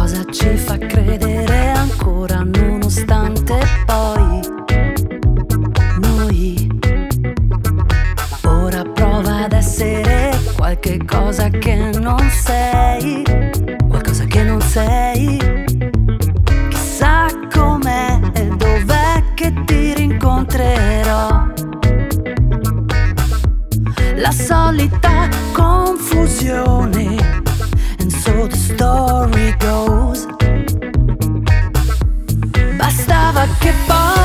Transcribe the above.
cosa ci fa credere ancora nonostante poi noi. Ora prova ad essere qualche cosa che non sei, qualcosa che non sei. Chissà com'è e dov'è che ti rincontrerò. La solita confusione, and so the story goes. Bastava che poi